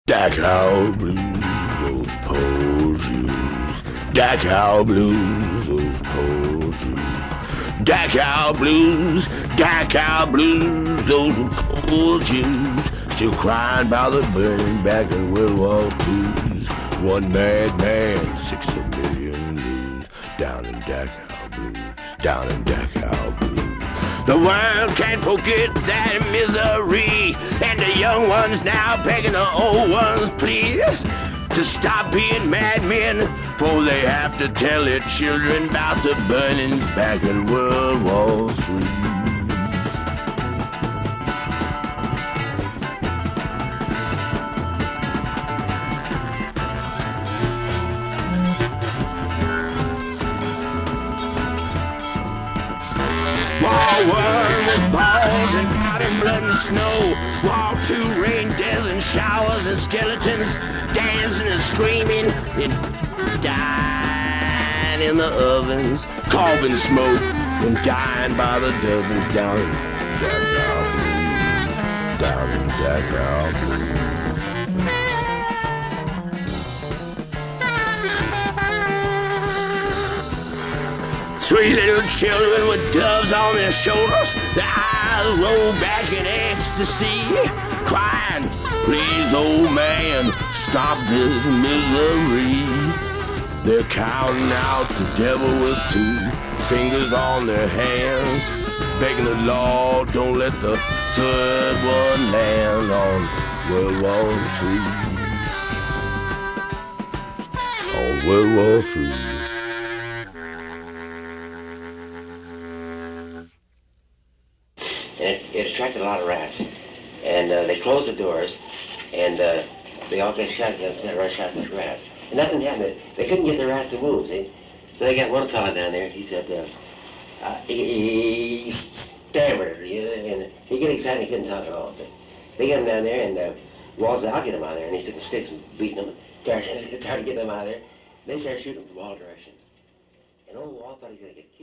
Dachau blues, those poor Jews. Dachau blues, those poor Jews. Dachau blues, those poor Jews. Still crying about the burning back in World War II's. One mad man, 60 million lose. Down in Dachau blues, down in Dachau blues. The world can't forget that misery, and the young ones now begging the old ones, please, to stop being madmen, for they have to tell their children about the burnings back in World War III. War one was balls and powder, blood and snow. War two rain, death and showers and skeletons dancing and screaming and dying in the ovens, carving smoke and dying by the dozens down in Dachau blues, down in Dachau blues. Three little children with doves on their shoulders, their eyes roll back in ecstasy, crying, "Please, old man, stop this misery." They're counting out the devil with two fingers on their hands, begging the Lord, don't let the third one land on World War III. On World War III. And it attracted a lot of rats. And they closed the doors, and they all get shotguns and rush out the rats. And nothing happened. They couldn't get the rats to move, see? So they got one fella down there, he said, he stammered, and he got excited, he couldn't talk at all. So they got him down there, and Wall said, "I'll get him out of there." And he took the sticks and beating them, started getting them out of there. And they started shooting from all directions. And old Wall thought he was going to get killed.